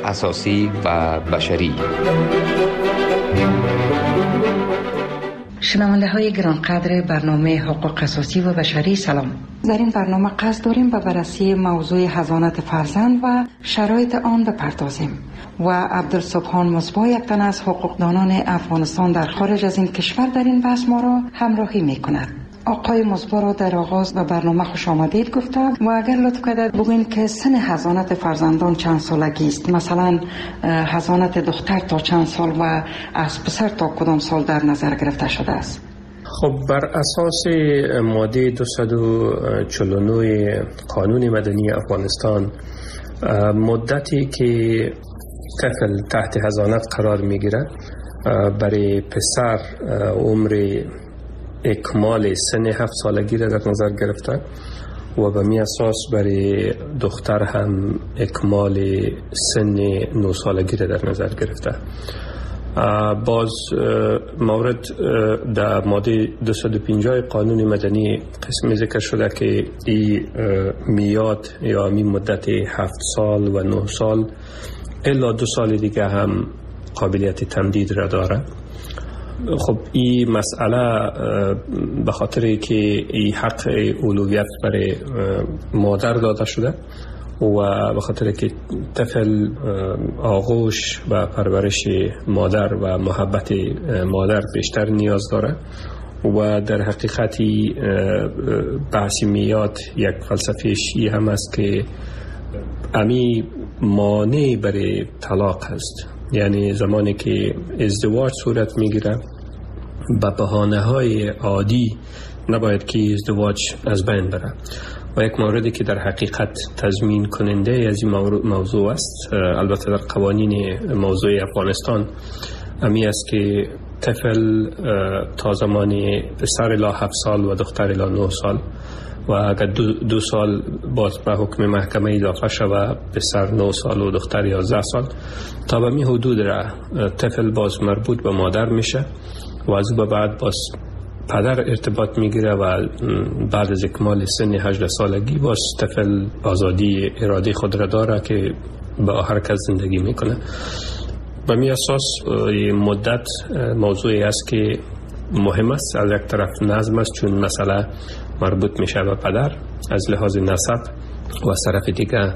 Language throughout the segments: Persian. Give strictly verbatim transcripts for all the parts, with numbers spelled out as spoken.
اساسی و بشری. شنونده های گرانقدر برنامه حقوق اساسی و بشری، سلام. در این برنامه قصد داریم به بررسی موضوع حضانت فرزند و شرایط آن بپردازیم و عبدالسبحان مصباح، یک تن از حقوقدانان افغانستان در خارج از این کشور، در این بحث ما را همراهی می کند. آقای مصباح را در آغاز به برنامه خوش آمدید گفتم و اگر لطف کنید بگوین که سن حضانت فرزندان چند سالگی است؟ مثلا حضانت دختر تا چند سال و از پسر تا کدام سال در نظر گرفته شده است؟ خب بر اساس ماده دویست و چهل و نه قانون مدنی افغانستان، مدتی که طفل تحت حضانت قرار میگیره برای پسر عمر اکمال سن هفت سالگی را در نظر گرفته و به می اساس برای دختر هم اکمال سن نه سالگی را در نظر گرفته. باز مورد در ماده دویست و پنجاه قانون مدنی قسمی ذکر شده که این میاد یا می مدت هفت سال و نه سال الا دو سال دیگه هم قابلیت تمدید را داره. خب این مسئله به خاطر که این حق اولویت برای مادر داده شده و به خاطر که طفل آغوش و پرورش مادر و محبت مادر بیشتر نیاز داره و در حقیقتی بحث میاد یک فلسفه‌اش این هم است که امی مانع برای طلاق هست. یعنی زمانی که ازدواج صورت میگیره به بهانه های عادی نباید که ازدواج از بین بره و یک موردی که در حقیقت تضمین کننده از این موضوع است، البته در قوانین موضوع افغانستان امی است که طفل تا زمان پسر الی هفت سال و دختر الی نه سال و اگر دو, دو سال باز به حکم محکمه اضافه شود پسر نه سال و دختر یازده سال، تا به می حدود را طفل باز مربوط به مادر میشه و از به بعد باز پدر ارتباط میگیره و بعد از اکمال سن هجده سالگی باز طفل آزادی اراده خود را داره که با هر کس زندگی میکنه. به می اساس مدت موضوعی است که مهم است. از یک طرف نظم است چون مسئله مربوط میشه به پدر از لحاظ نسب و از طرف دیگه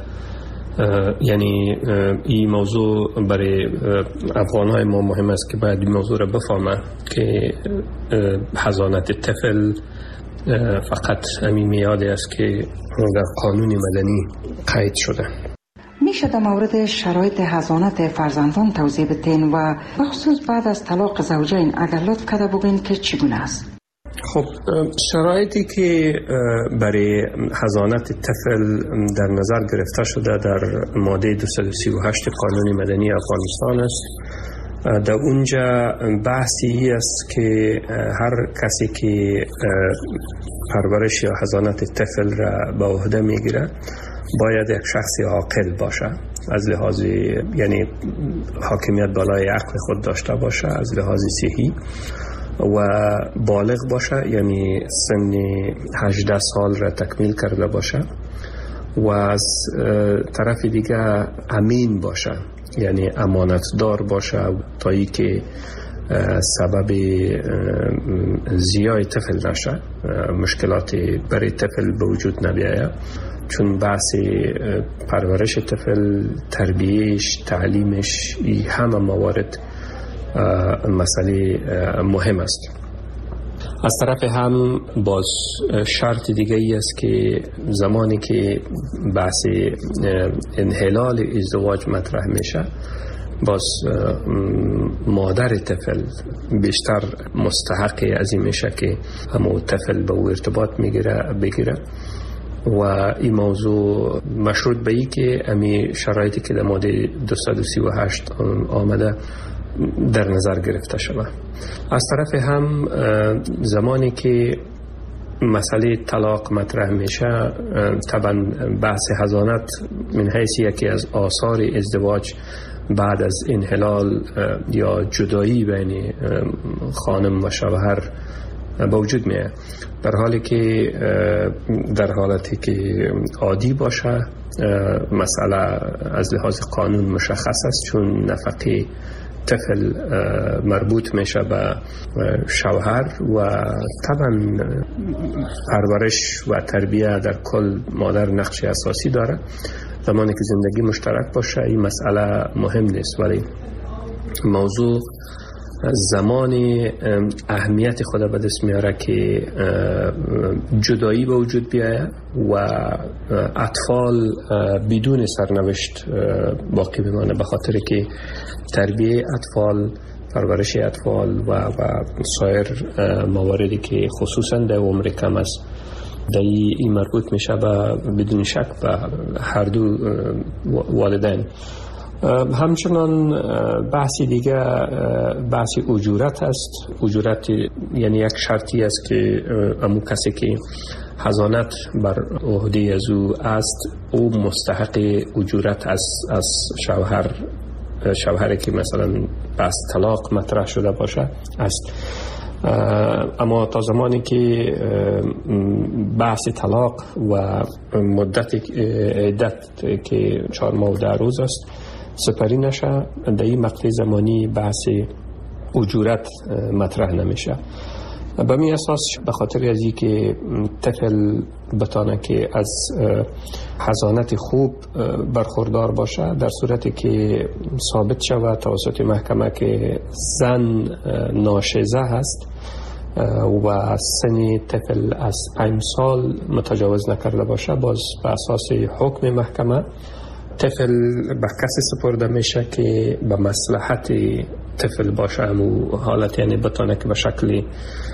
یعنی این موضوع برای افغانهای ما مهم است که باید این موضوع را بفهمه که حضانت طفل فقط همین میادی است که در قانون مدنی قید شده. میشه در مورد شرایط حضانت فرزندان توضیح بدین و بخصوص بعد از طلاق زوجین اگر لطف کرده بگین که چگونه است؟ خب شرایطی که برای حضانت طفل در نظر گرفته شده در ماده دویست و سی و هشت قانون مدنی افغانستان است. در اونجا بحثی است که هر کسی که پرورش یا حضانت طفل را به عهده میگیره باید یک شخص عاقل باشه، از لحاظ یعنی حاکمیت بالای عقل خود داشته باشه، از لحاظ صحی و بالغ باشه، یعنی سن هجده سال را تکمیل کرده باشه و از طرف دیگه امین باشه، یعنی امانتدار باشه تا ای که سبب زیای طفل نشه، مشکلات برای طفل به وجود نبیاید، چون بحث پرورش طفل، تربیهش، تعلیمش، این همه موارد مسئله مهم است. از طرف هم باز شرط دیگه ای است که زمانی که بحث انحلال ازدواج مطرح میشه باز مادر طفل بیشتر مستحق از این میشه که همو طفل به او ارتباط میگیره بگیره و این موضوع مشروط به ای که امی شرایطی که در ماده دویست و سی و هشت آمده در نظر گرفته شود. از طرف هم زمانی که مسئله طلاق مطرح میشه طبعا بحث حضانت من حیث یکی از آثار ازدواج بعد از انحلال یا جدایی بین خانم و شوهر به وجود میاد، در حالی که در حالتی که عادی باشه مسئله از لحاظ قانون مشخص است، چون نفقه طفل مربوط میشه به شوهر و طبعا پرورش و تربیه در کل مادر نقش اساسی داره. زمانی که زندگی مشترک باشه این مسئله مهم نیست، ولی موضوع زمان اهمیت خدا به دست میاره که جدایی به وجود بیاید و اطفال بدون سرنوشت باقی بمانه، به خاطر که تربیه اطفال، پرورش اطفال و, و سایر مواردی که خصوصا در عمر کم است در این مربوط میشه و بدون شک به هر دو والدین. همچنان بحثی دیگه بحث اجورت است. اجورت یعنی یک شرطی است که امو کسی که حضانت بر عهده از او است او مستحق اجورت از از شوهر شوهری که مثلا بس طلاق مطرح شده باشه است. اما تا زمانی که بحث طلاق و مدت عدت که چهار ماه و ده روز است سپری نشه، در این مقطع زمانی بحث اجورت مطرح نمیشه. به می اساس به خاطر از این که طفل بتانه که از حضانت خوب برخوردار باشه، در صورتی که ثابت شود توسط محکمه که زن ناشزه هست و سن طفل از پنج سال متجاوز نکرده باشه، باز به اساس حکم محکمه طفل به کسی سپرده میشه که به مصلحت طفل باشه، همون حالت یعنی بتانه که به شکل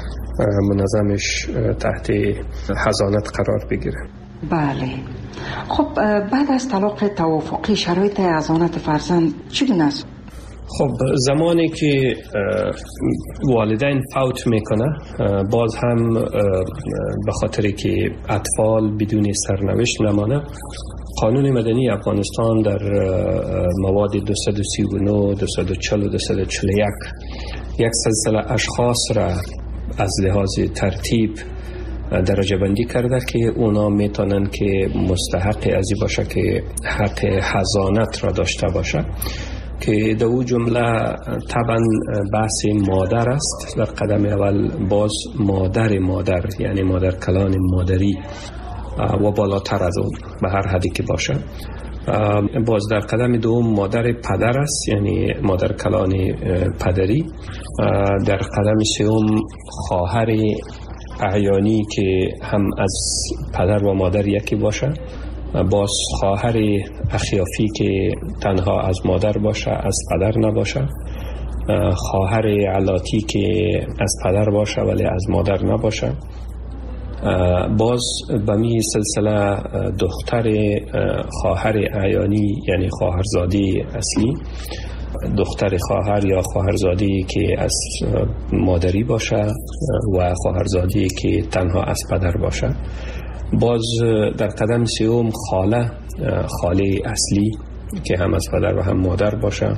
منظمش تحت حضانت قرار بگیره. بله. خب بعد از طلاق توافقی شرایط حضانت فرزند چگونه است؟ خب زمانی که والدین فوت میکنه، باز هم به خاطر که اطفال بدون سرنوشت نمانه، قانون مدنی افغانستان در مواد دویست و سی و نه، دویست و چهل و دویست و چهل و یک یک سلسله اشخاص را از لحاظ ترتیب درجه بندی کرده که اونا میتونن که مستحق ازی باشه که حق حضانت را داشته باشه، که در او جمله طبعا بحث مادر است. در قدم اول باز مادر مادر یعنی مادر کلان مادری و بالاتر از اون به هر حدی که باشه. باز در قدم دوم مادر پدر است یعنی مادر کلان پدری. در قدم سوم خواهر اعیانی که هم از پدر و مادر یکی باشه. باز خواهر اخیافی که تنها از مادر باشه از پدر نباشه. خواهر علاتی که از پدر باشه ولی از مادر نباشه. باز به می سلسله دختر خواهر اعیانی یعنی خواهرزاده اصلی، دختر خواهر یا خواهرزاده که از مادری باشه و خواهرزاده که تنها از پدر باشه. باز در قدم سوم خاله، خاله اصلی که هم از پدر و هم مادر باشه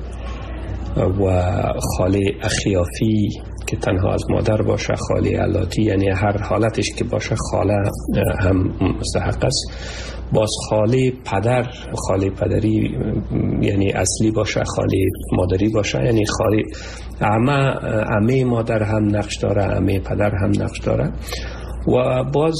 و خاله اخیافی که تنها از مادر باشه، خاله علاتی یعنی هر حالتش که باشه خاله هم مستحق است. باز خاله پدر، خاله پدری یعنی اصلی باشه، خاله مادری باشه یعنی خاله عمه، عمه مادر هم نقش داره، عمه پدر هم نقش داره. و باز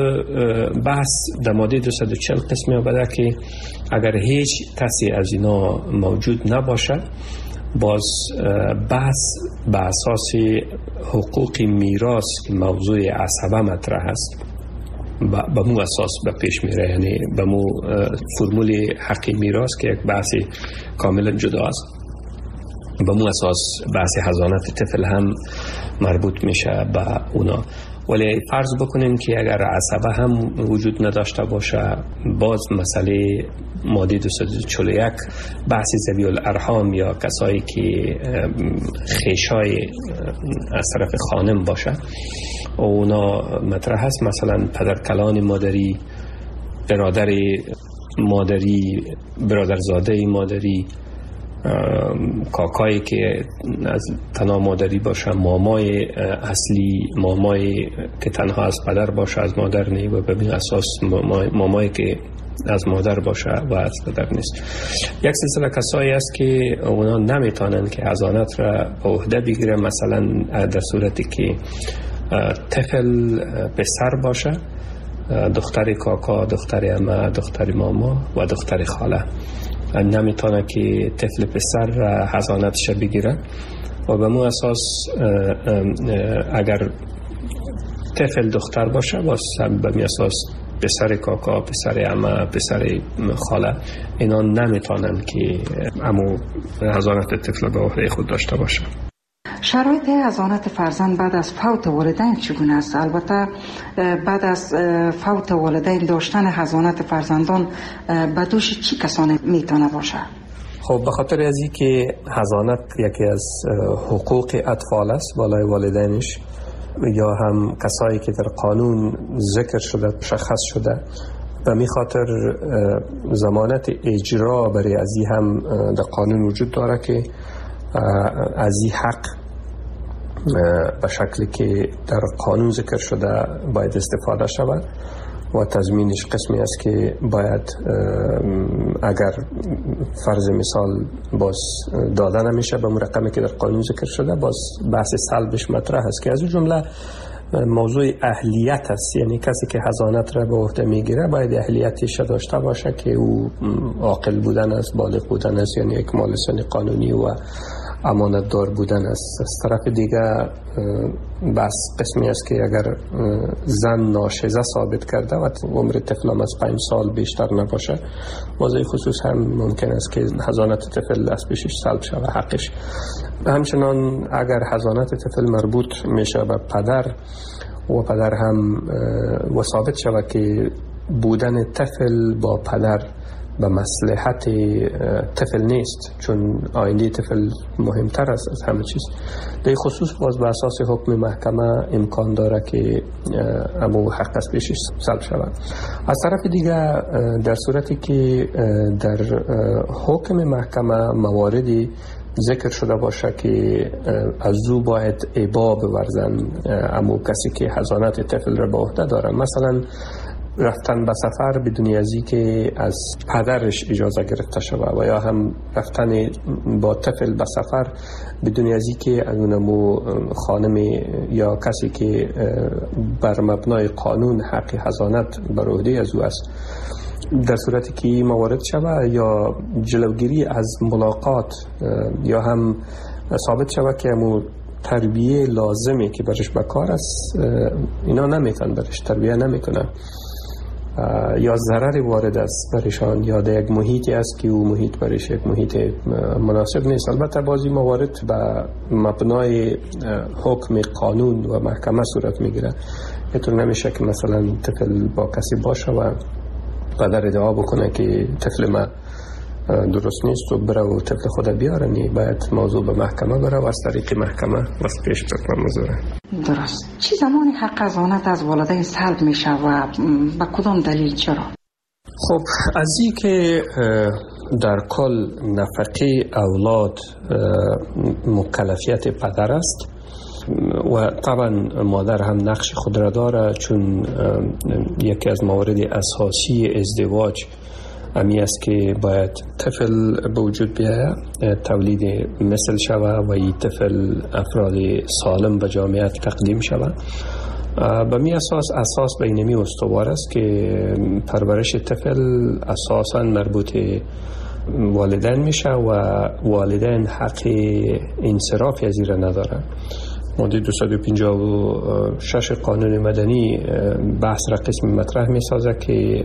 بحث در ماده دویست و چهل قسمی آمده که اگر هیچ کسی از اینا موجود نباشه، باز بحث به اساس حقوق میراث که موضوع عصبه مطرح است به مو اساس به پیش میره، یعنی به مو فرمول حق میراث که یک بحث کاملا جدا است، به مو اساس بحث حضانت طفل هم مربوط میشه به اونا. ولی فرض بکنیم که اگر عصبه هم وجود نداشته باشه، باز مسئله ماده دویست و چهل و یک بحث ذوی الارحام یا کسایی که خیشای از طرف خانم باشه اونا مطرح هست، مثلا پدرکلان مادری، برادر مادری، برادرزاده مادری کاکایی که از تنها مادری باشه، مامای اصلی، مامای که تنها از پدر باشه از مادر نی، و به اساس مامای, مامای که از مادر باشه و از پدر نیست. یک سلسله کسایی است که اونا نمیتونن که حضانت را به عهده بگیره، مثلا در صورتی که طفل پسر باشه، دختر کاکا، دختر عمه، دختر ماما و دختر خاله نمیتونه که طفل پسر حضانتش بگیره، و به مو اساس اگر طفل دختر باشه باز به می اساس پسر کاکا، پسر عمه، پسر خاله اینا نمیتونن که امو حضانت طفل به عهده خود داشته باشه. شرایط حضانت فرزند بعد از فوت والدین چگونه است؟ البته بعد از فوت والدین داشتن حضانت فرزندان به دوش چی کسانی میتونه باشه؟ خب به خاطر از این که حضانت یکی از حقوق اطفال است بالای والدینش، یا هم کسایی که در قانون ذکر شده، مشخص شده، به می خاطر ضمانت اجرا برای از این هم در قانون وجود داره که از این حق به شکلی که در قانون ذکر شده باید استفاده شود، و تضمینش قسمی است که باید اگر فرض مثال باز داده نمیشه به رقمی که در قانون ذکر شده، باز بحث سلبش مطرح است که از اون جمله موضوع اهلیت است. یعنی کسی که حضانت را به عهده میگیره باید اهلیتش داشته باشه که او عاقل بودن است، بالغ بودن است، یعنی اکمال سن قانونی و امانت دار بودن است. از طرف دیگه بس قسمی است که اگر زن ناشزه ثابت کرده و عمر طفل از پنج سال بیشتر نباشه، موضوع خصوص هم ممکن است که حضانت طفل از پیشش سلب شود حقش. همچنان اگر حضانت طفل مربوط میشه به پدر و پدر هم و ثابت شود که بودن طفل با پدر به مصلحت طفل نیست، چون آینده طفل مهمتر است از همه چیز، در خصوص باز به اساس حکم محکمه امکان داره که امو حق از پیشش سلب شود. از طرف دیگه در صورتی که در حکم محکمه مواردی ذکر شده باشه که از او باید ابا بورزن امو کسی که حضانت طفل را به عهده داره، مثلا رفتن به سفر بدون ازی که از پدرش اجازه گرفته شود، و یا هم رفتن با طفل به سفر بدون ازی که از اونمو خانم یا کسی که بر مبنای قانون حق حضانت بر عهده از او است، در صورتی که موارد شود، یا جلوگیری از ملاقات، یا هم ثابت شود که امو تربیه لازمی که برش بکار است اینا نمیتن برش تربیه نمیکنه، یا ضرر وارد است برشان، یا در یک محیطی است که او محیط برش یک محیط مناسب نیست. البته بعضی موارد به مبنای حکم قانون و محکمه صورت میگیره. اینطور نمیشه که مثلا طفل با کسی باشه و پدر ادعا بکنه که طفل ما درست نیست و بره و طفل خود بیاره، نی باید موضوع به محکمه بره و از طریق محکمه واسه پیش بره موضوع. درست. چی زمانی حق حضانت از والدین سلب میشه و با کدام دلیل چرا؟ خب از این که در کل نفقه اولاد مکلفیت پدر است و طبعا مادر هم نقش خود را داره، چون یکی از موارد اساسی ازدواج امی است که باید طفل به وجود بیاید، تولید مثل شود و این طفل افراد سالم به جامعه تقدیم شود. به می اساس اساس بینمی استوار است که پرورش طفل اساساً مربوط والدین میشه و والدین حق انصراف از این را ندارن. ماده دویست و پنجاه و شش قانون مدنی بحث را قسمی مطرح می سازه که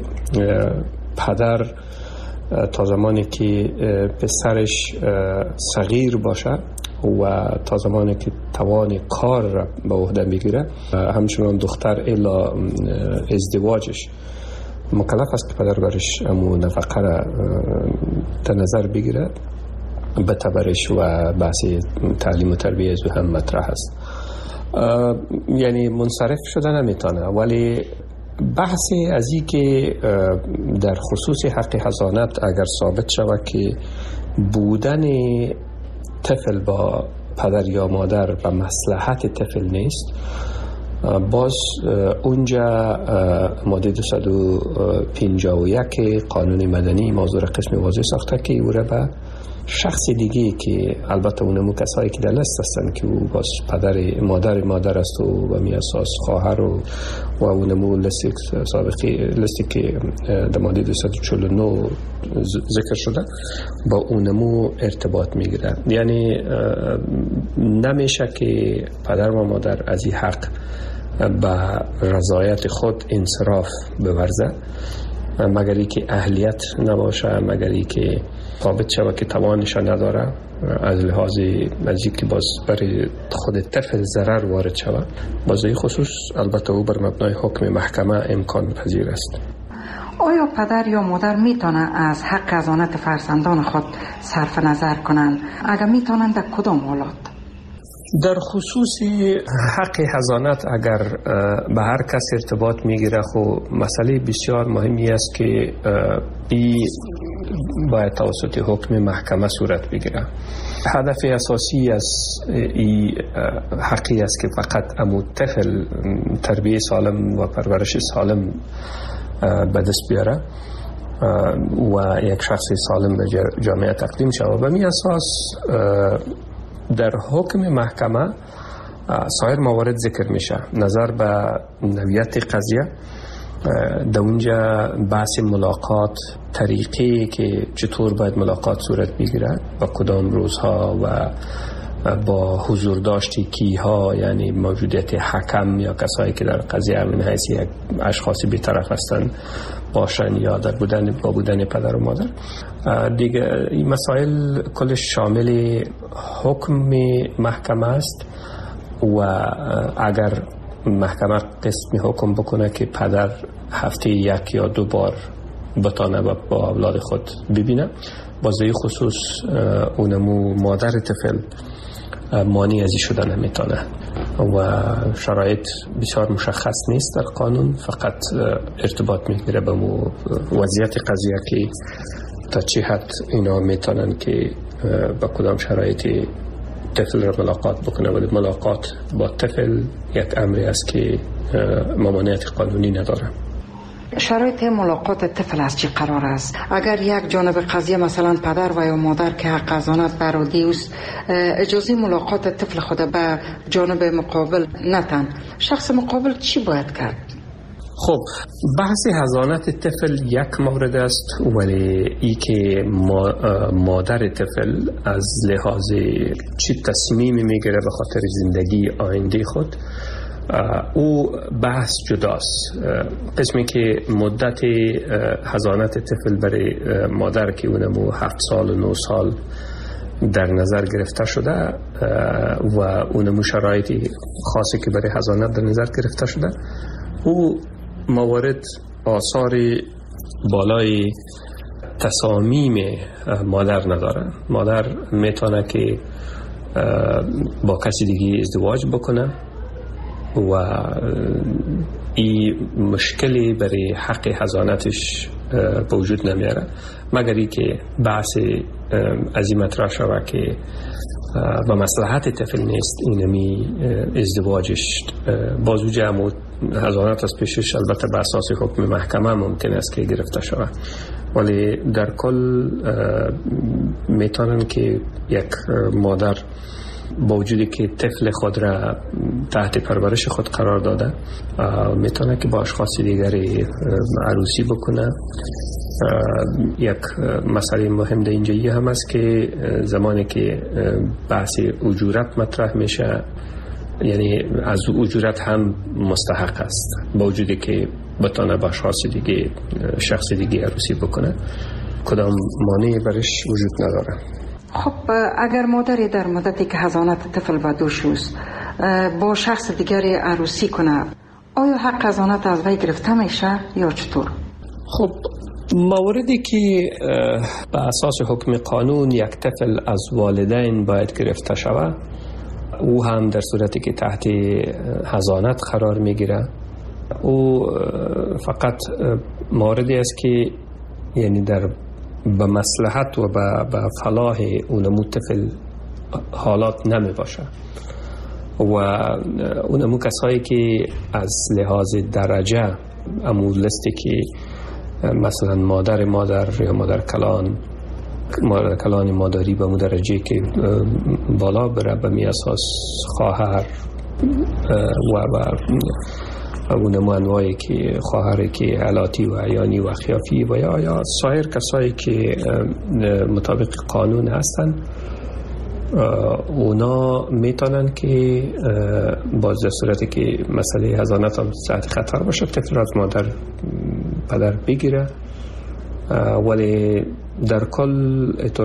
پدر تا زمانی که پسرش صغیر باشه و تا زمانی که توان کار را به عهده بگیره، همچنان دختر الا ازدواجش مکلف است که پدر برش امو نفقه را در نظر بگیره، بتبرش و بحث تعلیم و تربیه از هم مطرح است. یعنی منصرف شده نمیتونه، ولی بحثی از این که در خصوص حق حضانت اگر ثابت شود که بودن طفل با پدر یا مادر و مصلحت طفل نیست، باز اونجا ماده دویست و پنجاه و یک قانون مدنی موضوع قسم واضح ساخته که او را به شخص دیگه که البته اونمو کسایی که در لست هستن که او باز پدر مادر مادر است و به می اساس خواهر و و اونمو لستی سابقی لستی که در ماده دویست و چهل و نه ذکر شده با اونمو ارتباط میگیره. یعنی نمیشه که پدر و مادر از این حق به رضایت خود انصراف بورزه مگر ای که اهلیت نباشه، مگر ای که ثابت شود که توانش نداره، از لحاظ از که باز برای خود طفل ضرر وارد شود، باز این خصوص البته او بر مبنای حکم محکمه امکان پذیر است. آیا پدر یا مادر میتونه از حق حضانت فرزندان خود صرف نظر کنند؟ اگر میتونند در کدام حالات؟ در خصوص حق حضانت اگر به هر کس ارتباط میگیره، خب مسئله بسیار مهمی است که این باید توسط حکم محکمه صورت بگیره. هدف اساسی از این حقی است که فقط امو طفل تربیت سالم و پرورش سالم به دست بیاره و یک شخص سالم به جامعه تقدیم شود. به می اساس در حکم محکمه سایر موارد ذکر میشه. نظر به نوعیت قضیه، در اونجا بحث ملاقات، طریقی که چطور باید ملاقات صورت بگیرد، با کدام روزها و با حضور داشتی کیها، یعنی موجودیت حکم یا کسایی که در قضیه همین حیث یک اشخاصی بی‌طرف هستند باشن یا در بودن با بودن پدر و مادر. دیگه این مسائل کلش شامل حکم محکمه است و اگر محکمه قسم حکم بکنه که پدر هفته یک یا دو بار بتانه با اولاد خود ببینه، بازه خصوص اونمو مادر طفل مانع ازی شدن نمیتونه و شرایط بسیار مشخص نیست در قانون، فقط ارتباط میگیره به وضعیت قضیه که تا چه حد اینا میتونن که با کدام شرایطی طفل را ملاقات بکنه. ولی ملاقات با طفل یک امری است که ممانعت قانونی نداره. شرایط ملاقات طفل از چی قرار است؟ اگر یک جانب قضیه مثلا پدر و یا مادر که حق حضانت برادی است اجازه ملاقات طفل خود به جانب مقابل نتن، شخص مقابل چی باید کرد؟ خب بحث حضانت طفل یک مورد است، ولی ای که مادر طفل از لحاظ چی تصمیمی میگیره به خاطر زندگی آینده خود، او بحث جداست. قسمی که مدت حضانت طفل برای مادر که اونمو هفت سال و نه سال در نظر گرفته شده و اونمو شرایطی خاصی که برای حضانت در نظر گرفته شده، او موارد آثار بالای تصامیم مادر نداره. مادر میتونه که با کسی دیگه ازدواج بکنه و این مشکلی برای حق حضانتش به وجود نمیاره، مگر ای که بحث از این مطرح شود که و مصلحت طفل نیست اینمی ازدواجش بازو جمع حضانت از پیشش البته به اساس حکم محکمه ممکن است که گرفته شود. ولی در کل میتونن که یک مادر با وجودی که طفل خود را تحت پرورش خود قرار داده میتونه که با اشخاص دیگری عروسی بکنه. یک مسئله مهم در اینجایی هم است که زمانی که بحث اجورت مطرح میشه، یعنی از اجورت هم مستحق است با وجودی که بتانه با اشخاص دیگه شخص دیگه عروسی بکنه، کدام مانعی برش وجود نداره. خب اگر مادری در مدتی که حضانت طفل به دوش است با شخص دیگری عروسی کنه، آیا حق حضانت از وی گرفته میشه یا چطور؟ خب موردی که به اساس حکم قانون یک طفل از والدین باید گرفته شود، او هم در صورتی که تحت حضانت قرار میگیره او فقط موردی است که یعنی در به مصلحت و به فلاح اونمو طفل حالات نمی باشه و اونمو کسایی که از لحاظ درجه امو لستی که مثلا مادر مادر یا مادر کلان مادر کلان مادری به مو درجه که بالا بره به می اساس خواهر و و اونمو انواعی که خواهر که علاتی و عیانی و خیافی و یا یا سایر کسایی که مطابق قانون هستن اونا میتونن که باز در صورتی که مسئله حضانت هم تحت خطر باشه طفل از مادر پدر بگیره، ولی در کل اطور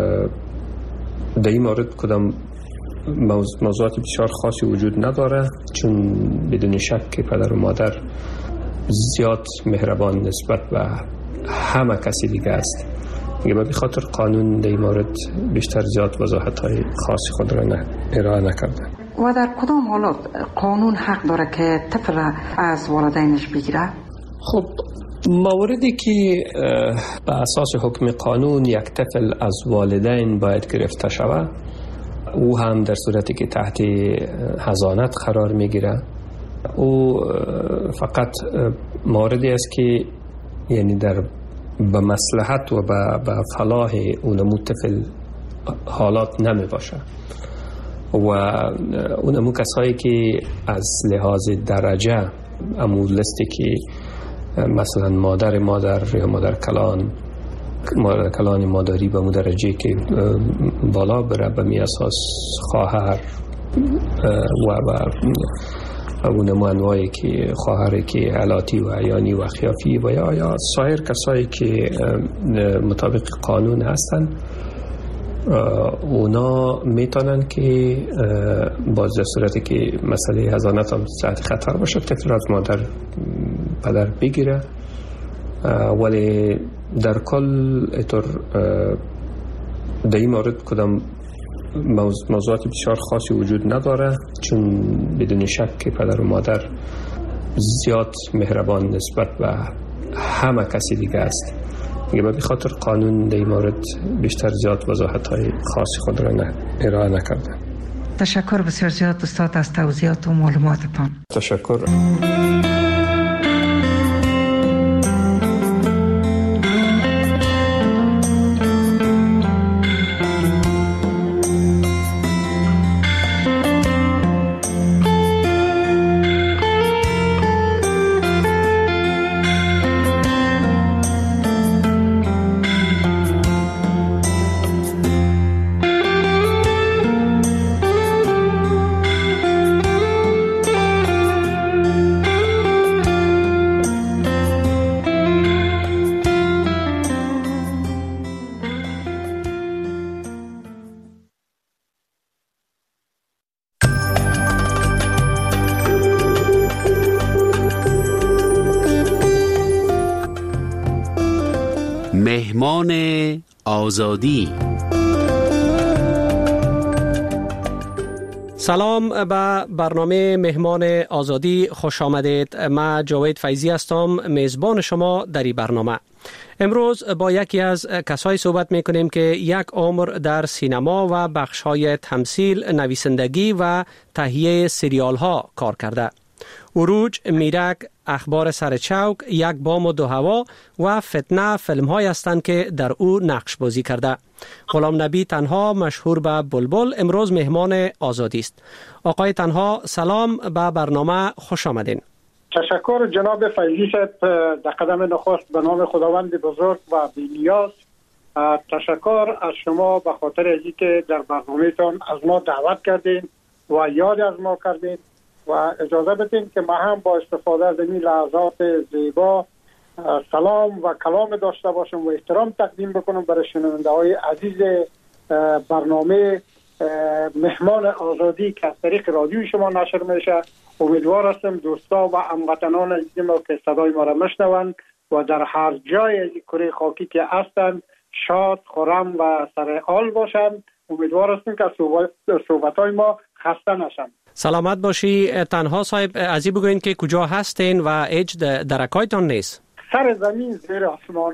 در این مورد کدام موضوعات بسیار خاصی وجود نداره، چون بدون شک که پدر و مادر زیاد مهربان نسبت به همه کسی دیگه است. به خاطر قانون در این مورد بیشتر زیاد وضاحت های خاصی خود را ارائه نکرده. و در کدام حالات قانون حق داره که طفل از والدینش بگیره؟ خب موردی که به اساس حکم قانون یک طفل از والدین باید گرفته شود، او هم در صورتی که تحت حضانت قرار میگیره، او فقط موردی است که یعنی در به مصلحت و به فلاح اونمو طفل حالات نمی باشه و اونمو کسایی که از لحاظ درجه امو لستی که مثلا مادر مادر یا مادر کلان مادر کلان مادری به مو درجه که بالا بره به می اساس خواهر و و اونمو انواعی که خواهر که علاتی و عیانی و خیافی و یا یا سایر کسایی که مطابق قانون هستن اونا میتونن که باز در صورتی که مسئله حضانت هم تحت خطر باشه طفل از مادر پدر بگیره، ولی در کل اطور در این مورد کدام موضوعات بسیار خاصی وجود نداره، چون بدون شک که پدر و مادر زیاد مهربان نسبت به همه کسی دیگه است. به خاطر قانون در این مورد بیشتر زیاد وضاحت های خاصی خود را ارائه نکرده. تشکر بسیار زیاد استاد از توضیحات و معلوماتتان. تشکر. مهمان آزادی. سلام به برنامه مهمان آزادی خوش آمدید. من جاوید فیضی هستم، میزبان شما در این برنامه. امروز با یکی از کسایی صحبت میکنیم که یک عمر در سینما و بخش‌های تمثیل، نویسندگی و تهیه سریال ها کار کرده. عروج، میرک، اخبار سرچوک، یک بام و دو هوا و فتنه فیلم های هستند که در او نقش بازی کرده. غلام نبی تنها مشهور به بلبل امروز مهمان آزادی است. آقای تنها سلام، به برنامه خوش آمدین. تشکر جناب فیضی صاحب، در قدم نخست به نام خداوند بزرگ و بی‌نیاز تشکر از شما به خاطر از اینکه در برنامه‌تان از ما دعوت کردین و یاد از ما کردین و اجازه بدین که ما هم با استفاده از این لحظات زیبا سلام و کلام داشته باشم و احترام تقدیم بکنم برای شنونده های عزیز برنامه مهمان آزادی که از طریق رادیو شما نشر میشه. امیدوار هستم دوستا و هموطنان عزیز ما که صدای ما را میشنوند و در هر جای از کره خاکی که هستند شاد، خرم و سر حال باشند. امیدوار هستم که صحبت های ما خسته نشن. سلامت باشی. تنها صاحب ازی بگوین که کجا هستین و هیچ درکایتان نیست؟ سر زمین زیر آسمان.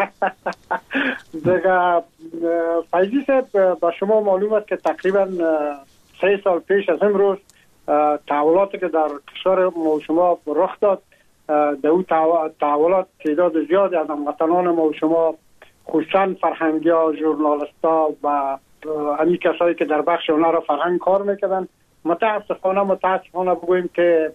دیگه فیضی صاحب با شما معلوم است که تقریبا سه سال پیش از امروز تحولاتی که در کشور ما شما رخ داد، در اون تحولات تعداد زیادی از هموطنان ما شما خصوصا فرهنگی ها، ژورنالیست ها و همین کسایی که در بخش اونا را فرهنگ کار میکردن متاسفانه متاسفانه بگویم که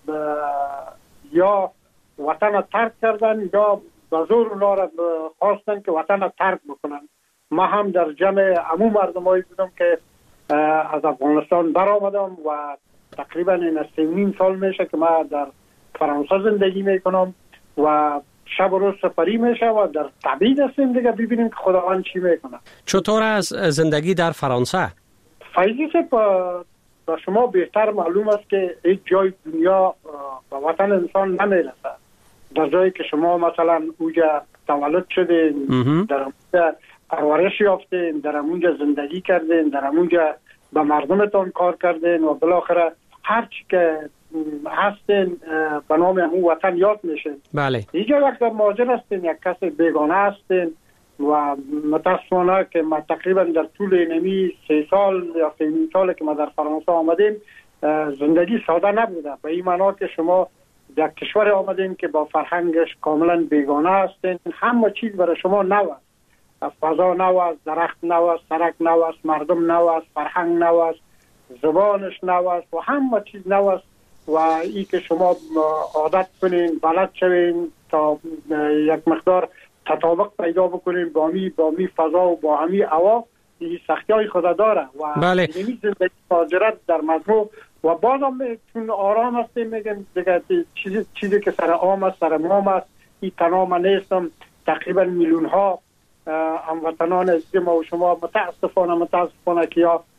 یا وطن را ترک کردن یا به زور اونا را خواستن که وطن را ترک بکنن. ما هم در جمع عموم مردمایی بودم که از افغانستان برآمدم و تقریبا این سه نیم سال میشه که ما در فرانسه زندگی میکنم و شب و روز سفری میشه و در تبعید هستیم دیگه، ببینیم که خداوند چی میکنه. چطور از زندگی در فرانسه؟ فیضی که با شما بهتر معلوم است که هیچ جای دنیا به وطن انسان نمیرسه. در جایی که شما مثلا اونجا تولد شدین، در اونجا پرورش یافتین، در اونجا زندگی کردین، در اونجا به مردمتان کار کردین و بالاخره هر چی که هستین به نام همون وطن یاد میشین. بله. اینجا یک مهاجر هستین، یک کس بیگانه هستین و متاسفانه که ما تقریبا در طول اینمی سه سال یا سه نیم سال که ما در فرانسه آمدیم زندگی ساده نبوده. به این معنا که شما در کشور آمدین که با فرهنگش کاملا بیگانه هستین، همه چیز برای شما نو است. فضا نو است، درخت نو است، سرک نو است، مردم نو است، فرهنگ نو است، زبانش نو است و همه چیز نو است و ای که شما عادت کنین، بلد شوین تا یک مقدار تطابق پیدا بکنین با می با می فضا و با همی هوا، این سختی های خود داره و بله. نمی زندگی مهاجرت در مجموع و بازم چون آرام هستیم میگن دیگه چیزی چیزی که سر عام است سر مام است، این تنها نیستم. تقریبا میلیون ها هموطنان عزیز ما و شما متاسفانه متاسفانه که یا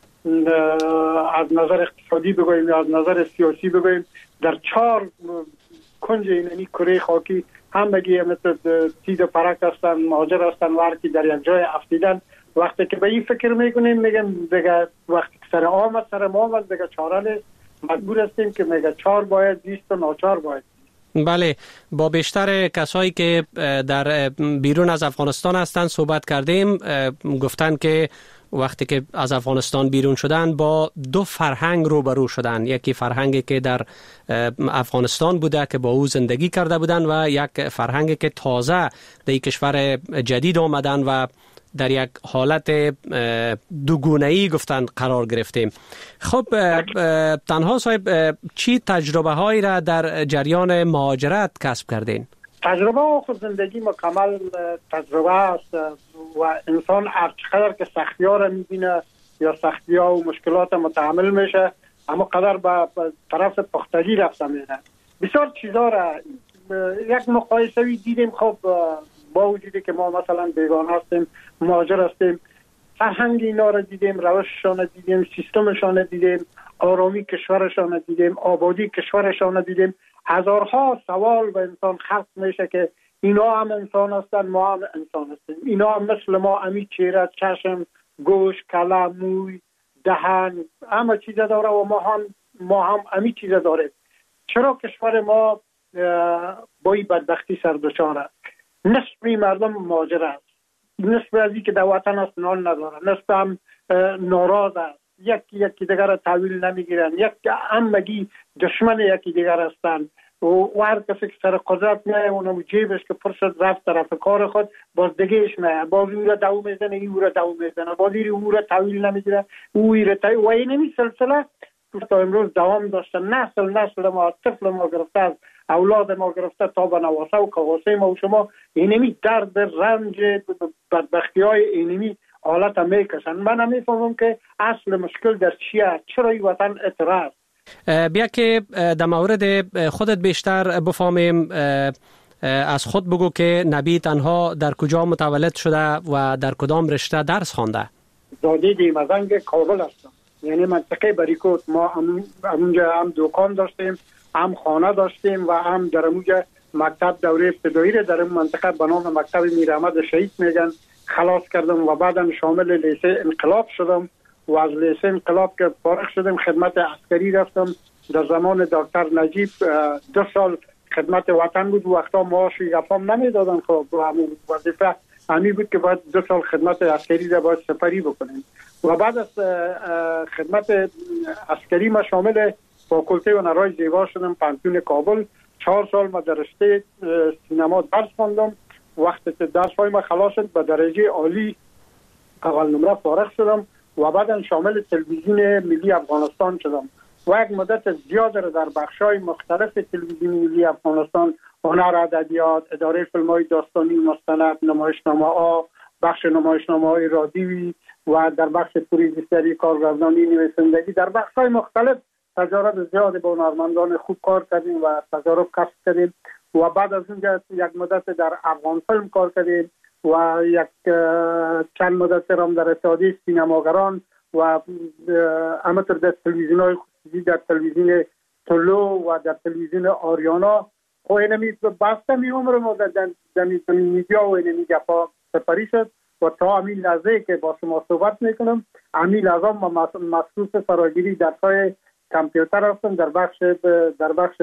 از نظر اقتصادی بگویم یا از نظر سیاسی بگویم در چهار کنج اینی کره خاکی هم بگی مثل تیز پرک هستن، مهاجر هستن و هرکی در یک جای افتیدن. وقتی که به این فکر میکنیم میگم دیگه وقتی که سر آمد سر ما آمد دیگه چاره نیست، مجبور هستیم که میگه چهار باید دیست و ناچار باید. بله، با بیشتر کسایی که در بیرون از افغانستان هستند صحبت کردیم، گفتن که وقتی که از افغانستان بیرون شدن با دو فرهنگ روبرو شدن. یکی فرهنگی که در افغانستان بوده که با او زندگی کرده بودن و یک فرهنگی که تازه در کشور جدید آمدن و در یک حالت دوگونه‌ای گفتن قرار گرفتیم. خب تنها صاحب چی تجربه هایی را در جریان مهاجرت کسب کردین؟ تجربه و خود زندگی مکمل تجربه است و انسان هر چقدر که سختی ها را میبینه یا سختی ها و مشکلات متحمل میشه اما قدر به طرف پختگی رفته میره. بسیار چیزا را یک مقایسه‌ای دیدیم. خب با وجودی که ما مثلا بیگانه هستیم، مهاجر هستیم، فرهنگ اینا را دیدیم، روششان دیدیم، سیستمشان دیدیم، آرامی کشورشان دیدیم، آبادی کشورشان دیدیم. هزارها سوال به انسان خلق میشه که اینا هم انسان هستن، ما هم انسان هستیم. اینا هم مثل ما امی چهره، چشم، گوش، کله، موی، دهن، همه چیز داره و ما هم ما هم امی چیز داره. چرا کشور ما با این بدبختی سر دچار است؟ نصف مردم مهاجر است، نصف از این که در وطن است نان نداره، نصف هم ناراض است، یکی یکی دیگر را تحویل نمیگیرن، یک همگی دشمن یکی دیگر هستند و هر کسی که سر قدرت میایه اونم جیبش که پرشد رفت طرف کار خود باز دیگهش میایه، باز او را دو میزنه، این را دو میزنه، باز او را تحویل نمیگیره، او را تحویل و این همی سلسله تا امروز دوام داشته. نسل نسل ما، طفل ما گرفته از اولاد ما گرفته تا به نواسه و کاواسه ما و شما اینمی درد رنج بدبختی های اینمی حالت هم میکشن. من هم میفهمم که اصل مشکل در چیه، چرا این وطن اعتراض. بیا که در مورد خودت بیشتر بفهمیم، از خود بگو که نبی تنها در کجا متولد شده و در کدام رشته درس خوانده؟ زاده دیمزنگ کابل هستم، یعنی منطقه بریکوت. ما هم همونجا هم دکان داشتیم، هم خانه داشتیم و هم در اونجا مکتب دوره ابتدایی را در این منطقه به نام مکتب میر احمد شهید میگن خلاص کردم و بعدم شامل لیسه انقلاب شدم و از لیسه انقلاب که فارغ شدم خدمت عسکری رفتم در زمان دکتر نجیب دو سال خدمت وطن بود، وقتا معاش یفام نمیدادن. خب همون وظیفه همین بود که باید دو سال خدمت عسکری را باید سپری بکنیم. و بعد از خدمت عسکری ما شامل فاکولته هنرهای زیبا شدم پانتون کابل. چهار سال ما در رشته سینما درس خواندم. وقتی که درس های ما خلاص شد به درجه عالی اول نمره فارغ شدم و بعدا شامل تلویزیون ملی افغانستان شدم و یک مدت زیاد را در بخش‌های مختلف تلویزیون ملی افغانستان، هنر، ادبیات، اداره فیلم‌های داستانی مستند، نمایشنامه‌ها، بخش نمایشنامه‌های رادیویی و در بخش پروژه‌سازی، کارگردانی، نویسندگی، در بخش‌های مختلف تجارب زیاد با هنرمندان خوب کار کردیم و تجارب کسب کردیم و بعد از اونجا یک مدت در افغان فیلم کار کردیم و یک چند مدت هم در اتحادیه سینماگران و امتر در تلویزیون‌های خصوصی، در تلویزیون طلو و در تلویزیون آریانا. خب اینمی بسته می عمر ما در میدیا و اینمی گفا سپری شد و تا همین لحظه که با شما صحبت میکنم همین لحظه ما مخصوص فراگیری درسای کامپیوتر هستم در بخش در بخش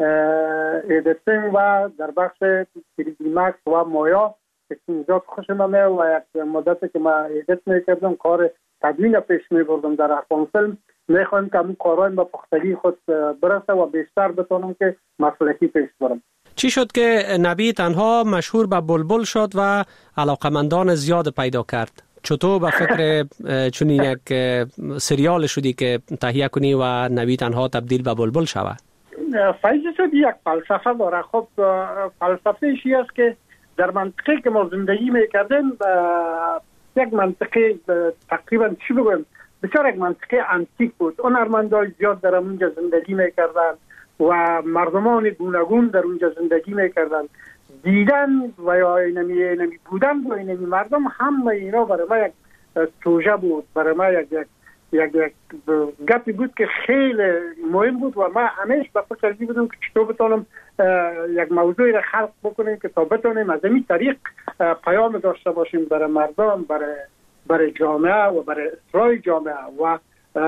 ایدیتینگ و در بخش تری دی مکس و مایا که اینجا خوشم آمده و یک مدتی که ما ایدیت میکردم کار تدوین پیش میبردم در افغان فیلم. میخوایم که همون کارهای با پختگی خود برسه و بیشتر بتونم که مسلکی پیش برم. چی شد که نبی تنها مشهور به بلبل شد و علاقمندان زیاد پیدا کرد؟ چطور به فکر چنین یک سریال شدی که تهیه کنی و نبی تنها تبدیل به بلبل شود؟ فیض شد یک فلسفه داره. خب فلسفه ایشی است که در منطقه که ما زندگی میکردیم یک منطقه تقریبا چی بگویم بسیار یک منطقه انتیک بود. هنرمندان زیاد در اونجا زندگی میکردن و مردمان گوناگون در اونجا زندگی میکردن. دیدن و یا اینمی اینمی بودن و اینمی مردم همه اینا برای ما یک توجه بود، برای ما یک یک یک یک گپی بود که خیلی مهم بود و ما همیشه به فکر بودم که چطور بتونم یک موضوعی را خلق بکنیم که تا بتونیم از این طریق پیام داشته باشیم برای مردم، برای برای جامعه و برای اصلاح جامعه. و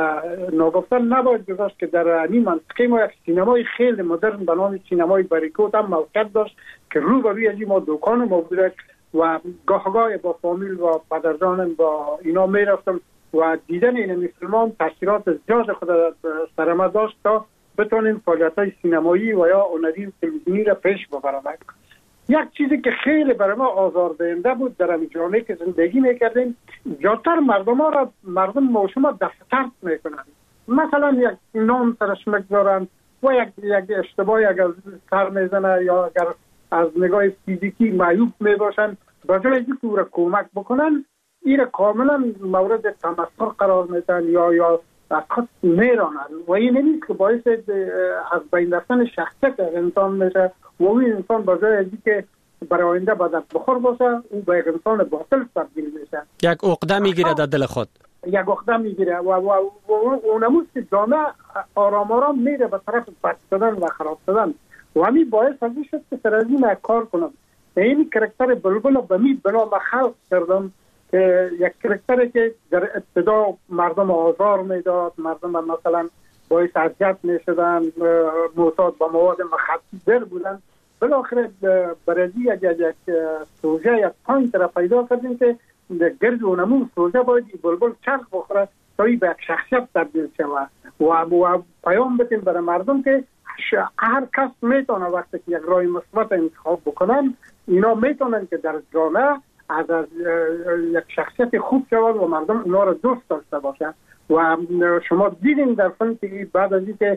ناگفتن نباید گذاشت که در این منطقه ما یک سینمای خیلی مدرن به نام سینمای بریکوت هم موقعیت داشت که رو به روی از ما دکان ما بوده و گاه گاه با فامیل و پدرجانم با اینا می رفتم و دیدن این فیلم تاثیرات زیاد خود سر ما داشت تا بتونیم فعالیت‌های سینمایی و یا هنری و تلویزیونی را پیش ببریم. یک چیزی که خیلی برای ما آزاردهنده بود در این جامعه که زندگی میکردیم، زیادتر مردم ها را مردم ما شما دفتر میکنند. مثلا یک نام سرش میگذارند و یک یک اشتباهی اگر سر میزنه یا اگر از نگاه فیزیکی معیوب میباشند، بجای اینکه او را کمک بکنن این را کاملا مورد تمسخر قرار میدن یا یا از خود میرانند و این نیست که باعث از بین رفتن شخصیت انسان میشه و این انسان بجای از اینکه برای آینده بدت بخور باشه او به یک انسان باطل تبدیل میشه، یک عقده میگیره در دل خود، یک عقده میگیره و و اونموز که جامعه آرام آرام میره به طرف بد شدن و خراب شدن و همین باعث از این شد که سر از این کار کنم. این کرکتر بلبل به می بنا به خلق کردم که یک کرکتری که در ابتدا مردم آزار میداد، مردم مثلا باعث اذیت میشدن، معتاد به مواد مخدر بودن. بالاخره برای یک یک سوژه یک پوینت را پیدا کردیم که گرد و نمون سوژه باید بلبل چرخ بخوره تا به یک شخصیت تبدیل شود و و پیام بدیم برای مردم که هر کس میتونه وقتی که یک راه مثبت انتخاب بکنن اینا میتونن که در جامعه از, از یک شخصیت خوب شود و مردم اونا را دوست داشته باشن. و شما دیدین در فیلم که بعد از اینکه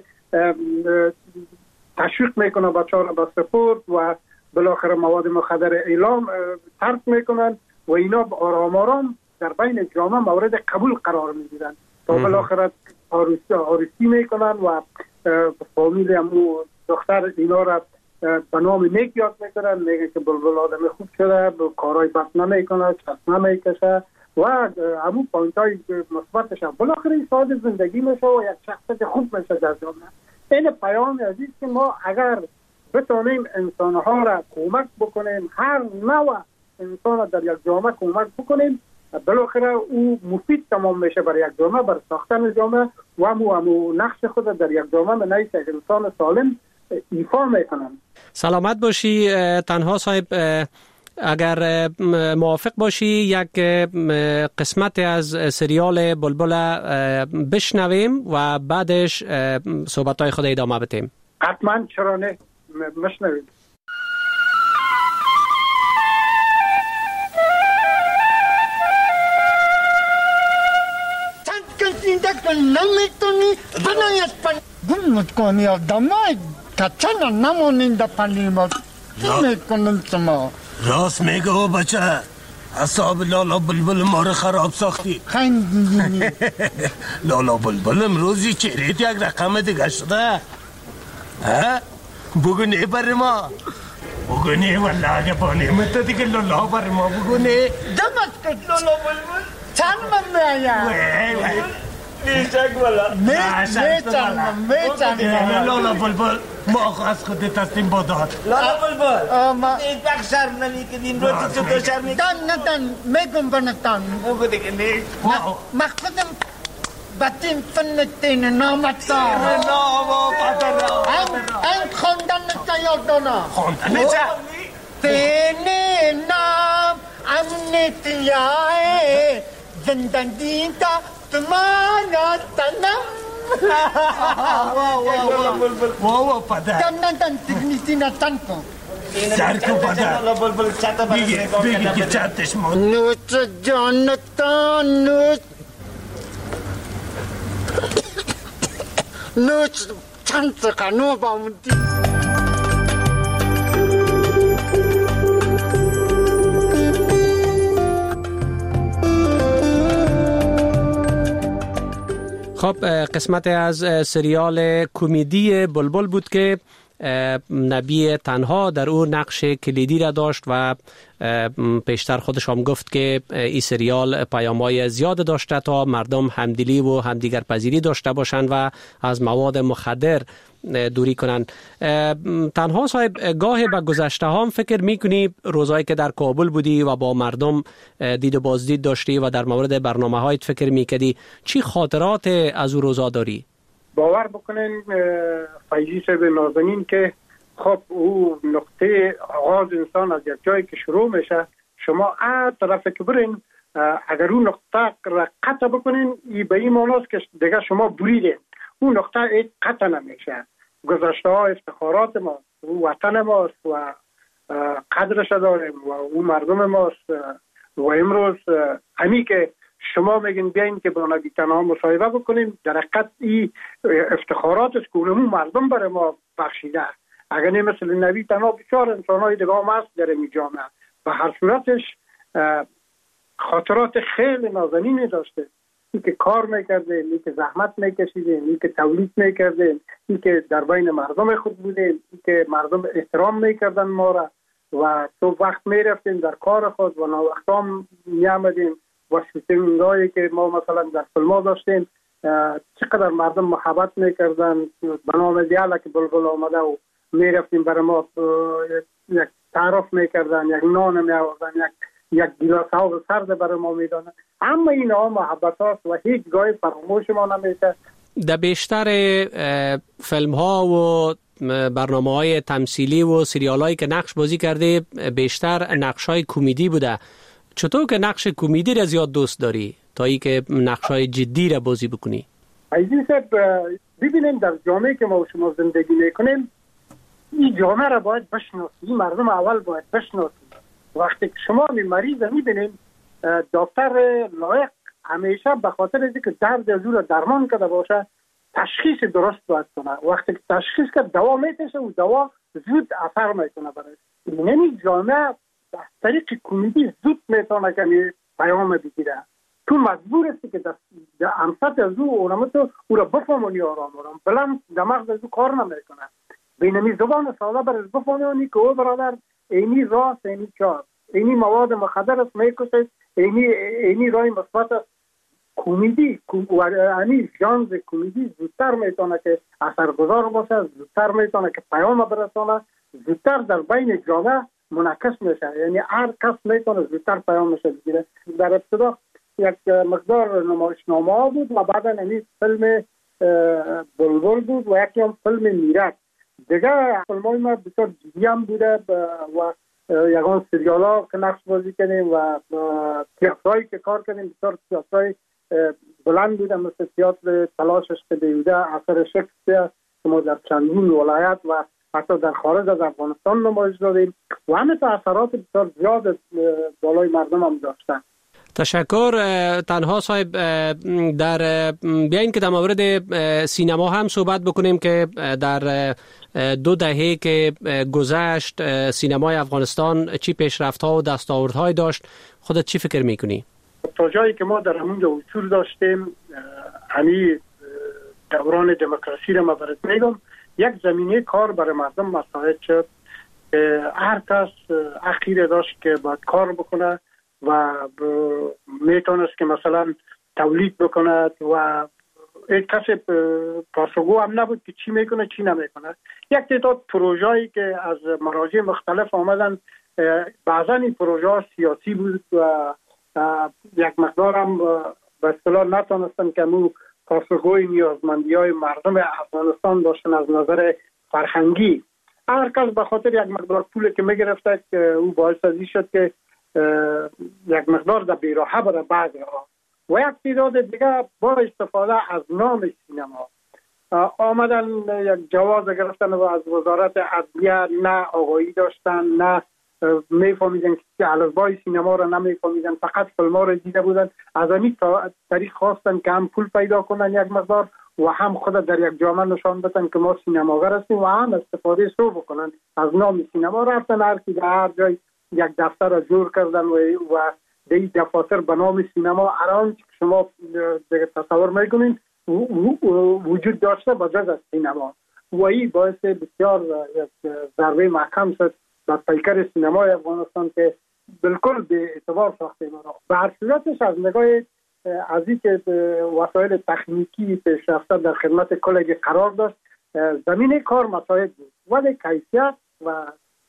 تشویق میکنن بچه‌ها را به سپورت و بالاخره مواد مخدر اعلام ترک میکنن و اینا آرام آرام در بین جامعه مورد قبول قرار میگیرن تا بالاخره عروسی عروسی میکنن و فامیل همو دختر اینا را به نام نیک یاد میکنن، میگه که بلبل آدم خوب شده، کارهای بد نمیکنه، چشم نمیکشه و همون پوینت های مثبتش هم بالاخره ساده زندگی میشه و یک شخصیت خوب میشه در جامعه. این پیام عزیز که ما اگر بتونیم انسانها را کمک بکنیم، هر نوع انسان در یک جامعه کمک بکنیم، بالاخره او مفید تمام میشه برای یک جامعه، برای ساختن جامعه و همو همو نقش خود در یک جامعه من نیست یک انسان سالم ایفا میکنن. سلامت باشی. تنها صاحب اگر موافق باشی یک قسمت از سریال بلبل بشنویم و بعدش صحبت‌های خود ادامه بدیم. حتما، چرا نه، مشنویم. نمیتونی بنایت پن گمت کنی آدمای کچنا نمونین در پنیمات نمیکنن شما. راست میگه و بچه، حساب لالا بلبل ما رو خراب ساختی. خیلی لالا بلبل امروزی چهریت یک رقم دیگه شده. ها؟ بگو نه بر ما، بگو نه والله اگه با نعمت دیگه لالا بر ما بگو نه. دمت کن لالا بلبل چند من میایم وی وی نیشک والا میچنم میچنم لالا بلبل ما خواست خود تستیم با داد. لالا بلبل این بخ شرم نمی کنیم رو تو تو شرم نمی تن نتن میگم بنتن بگو دیگه نیست مخصدم بطیم فنتین نامتا ناما پتر این خوندن نتا یادانا خوندن نتا تینی نام امنیتیای زندگی تا تمانا تنم واو پدر تن تن تکنیسی نتن کن سرکو پدر بگی بگی که چندش مون نوچ جانتان نوچ نوچ چند سخنو بامدی. خب قسمت از سریال کمدی بلبل بود که نبی تنها در او نقش کلیدی را داشت و پیشتر خودش هم گفت که این سریال پیام‌های زیاد داشته تا مردم همدلی و همدیگر پذیری داشته باشند و از مواد مخدر دوری کنند. تنها صاحب گاهی به گذشته هم فکر میکنی روزایی که در کابل بودی و با مردم دید و بازدید داشتی و در مورد برنامه هایت فکر میکردی، چی خاطرات از او روزا داری؟ باور بکنین فیضی صاحب نازنین که خب او نقطه آغاز انسان از یک جایی که شروع میشه، شما ا طرف که برین اگر اون نقطه را قطع بکنین ای به این معناست که دیگه شما بریدین، اون نقطه ای قطع نمیشه. گذشته ها افتخارات ما، او وطن ماست و قدرش داریم و او مردم ماست و امروز همی که شما میگین بیاین که با نبی تنها مصاحبه بکنیم، در حقیقت این افتخارات است که اون مردم برای ما بخشیده. اگر نه مثل نبی تنها بسیار انسان‌های دیگه هم هست در این جامعه و هر صورتش خاطرات خیلی نازنینی داشته. این که کار میکرده، این که زحمت میکشیده، این که تولید میکرده، این که در بین مردم خود بوده، این که مردم احترام میکردن ما را و تو وقت میرفتیم در کار خود و ناوقتا هم میامدیم و شوتینگایی که ما مثلا در فیلم‌ها داشتیم چقدر مردم محبت میکردن. به نام دیالا که بلبل آمده و میرفتیم برای ما یک تعارف میکردن، یک نان میآوردن، یک یک گیلاس آب سرد برای ما میدادن. اما اینا محبت هاست و هیچ گاهی فراموش ما نمیشه. در بیشتر فیلم ها و برنامه های تمثیلی و سریال هایی که نقش بازی کرده بیشتر نقش های کمدی بوده. چطور که نقش کمدی را زیاد دوست داری تا ای که نقش های جدی را بازی بکنی؟ عزیز ببینیم در جامعه که ما و شما زندگی میکنیم این جامعه را باید بشناسیم، این مردم اول باید بشناسیم. وقتی که شما می مریض میبینید دکتر لایق همیشه به خاطر اینکه درد از او را درمان کرده باشه تشخیص درست باید کنه. وقتی که تشخیص کرد دوا میتشه و دوا زود اثر میکنه برای نمی جامعه از طریق کمدی زود میتونه که پیام بگیره. تو مجبور هستی که در امسط از او اونمتو او را بفهمونی آرام آرام بلند دماغ از او کار نمیکنه. بینمی زبان ساده برای بفهمونی که او برادر اینی راست اینی چاست، اینی مواد مخدر است میکشه، اینی اینی رای مثبت است. کمدی و اینی ژانر کمدی زودتر میتونه که اثرگذار باشه، زودتر میتونه که پیام برسونه، زودتر در بین جامعه منعکس میشه، یعنی هر کس میتونه زودتر پیامش بگیره. در ابتدا یک مقدار نمایشنامه بود و بعدا این فیلم بلبل بود و یکی هم فیلم میرک. دیگه فیلمای ما بسیار جدی هم بوده و یکان سریال ها که نقش بازی کنیم و تیاترهایی که کار کنیم بسیار تیاترهای بلند بوده، مثل تیاتر تلاشش که بیوده اثر شکسپیر که ما در چندین ولایت و حتی در خارج از افغانستان نمایش دادیم و همه تا اثرات بسیار زیاد بالای مردم هم داشتن. تشکر. تنها صاحب در بیاین که در مورد سینما هم صحبت بکنیم که در دو دهه که گذشت سینمای افغانستان چی پیشرفت‌ها و دستاوردهای داشت، خودت چی فکر میکنی؟ تا جایی که ما در همونجا وصول داشتیم، همی دوران دموکراسی را ما برات میگم، یک زمینه کار برای مردم مساعد شد. هر کس حقی داشت که باید کار بکنه و میتونست که مثلا تولید بکند و یک کسی پاسخگو هم نبود که چی میکنه چی نمیکنه. یک تعداد پروژه‌ای که از مراجع مختلف آمدن، بعضا این پروژه سیاسی بود و یک مقدار هم به اصطلاح نتونستن که مو پاسخگوی نیازمندی‌های مردم افغانستان داشتن از نظر فرهنگی. هر کس به خاطر یک مقدار پولی که میگرفته که او باعث ازی شد که یک مقدار در بیراهه برای بعضی ها و یک تعداد دیگه با استفاده از نام سینما آمدن یک جواز گرفتن و از وزارت عدلیه نه آگاهی داشتن، نه میفهمیدن که الفبای سینما را نمیفهمیدن، فقط فیلم ها را دیده بودن. از همین طریق خواستن که هم پول پیدا کنن یک مقدار و هم خود در یک جامعه نشان بدن که ما سینماگر هستیم و هم استفاده سو بکنن از نام سینما. رفتن هر کی در هر جای یک دفتر را جور کردن و و دی دفاتر به نام سینما الان که شما دیگه تصور میکنین وجود داشته با جز از سینما و این باعث بسیار یک ضربه محکم شد در پیکر سینمای افغانستان که بالکل به اعتبار ساخته ما. به هر صورتش از نگاه از این که وسایل تکنیکی پیشرفته در خدمت کلگی قرار داشت، زمینه کار مساعد بود ولی کیفیت و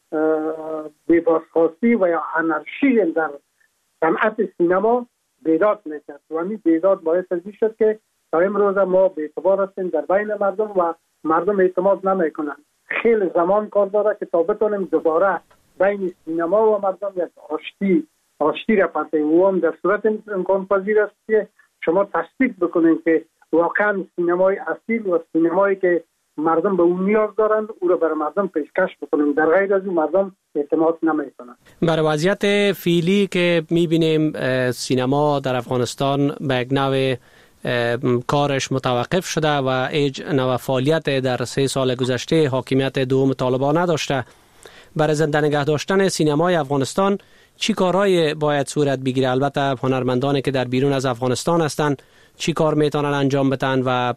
بی‌بازخواستی و یا انارشی در صنعت سینما بیداد میکرد و همین بیداد باعث ازی شد که تا امروز ما به اعتبار هستیم در بین مردم و مردم اعتماد نمیکنن. خیلی زمان کار داره که تا بتونیم دوباره بین سینما و مردم یک آشتی آشتی را پسیم و هم در صورت امکان پذیر است که شما تصدیق بکنین که واقعا سینمای اصیل و سینمایی که مردم به اون نیاز دارند او را برای مردم پیشکش بکنیم، در غیر از اون مردم اعتماد نمیکنن. برای وضعیت فعلی که میبینیم سینما در افغانستان به یک نوع کارش متوقف شده و هیچ نوع فعالیت در سه سال گذشته حاکمیت دوم طالبان نداشته. برای زنده نگه داشتن سینمای افغانستان چی کارهای باید صورت بگیره؟ البته هنرمندانی که در بیرون از افغانستان هستند چی کار میتونن انجام بدن و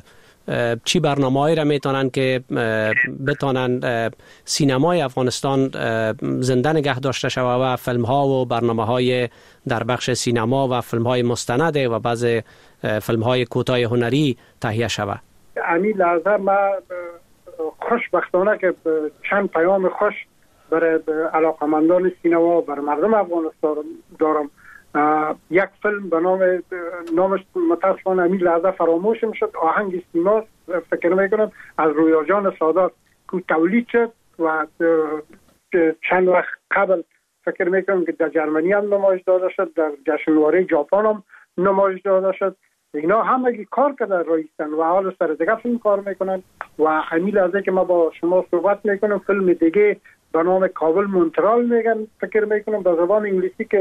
چی برنامه‌ای را میتونن که بتونن سینمای افغانستان زنده نگه داشته شود و فیلم ها و برنامه های در بخش سینما و فیلم های مستند و بعض فیلم های کوتاه هنری تهیه شود؟ امی لحظه ما خوشبختانه که چند پیام خوش برای علاقمندان سینما برای مردم افغانستان دارم. یک فیلم به نام نامش متاسفانه همین لحظه فراموش شد، آهنگ سیما فکر میکنم از رویا جان سادات که تولید شد و چند وقت قبل فکر میکنم که در جرمنی هم نمایش داده شد، در جشنواره ژاپن هم نمایش داده شد. اینا همگی کار کردن رایستن و حال سر دیگه فیلم کار میکنن و همین لحظه که ما با شما صحبت میکنم فیلم دیگه به نام کابل مونترال میگن فکر میکنم به زبان انگلیسی که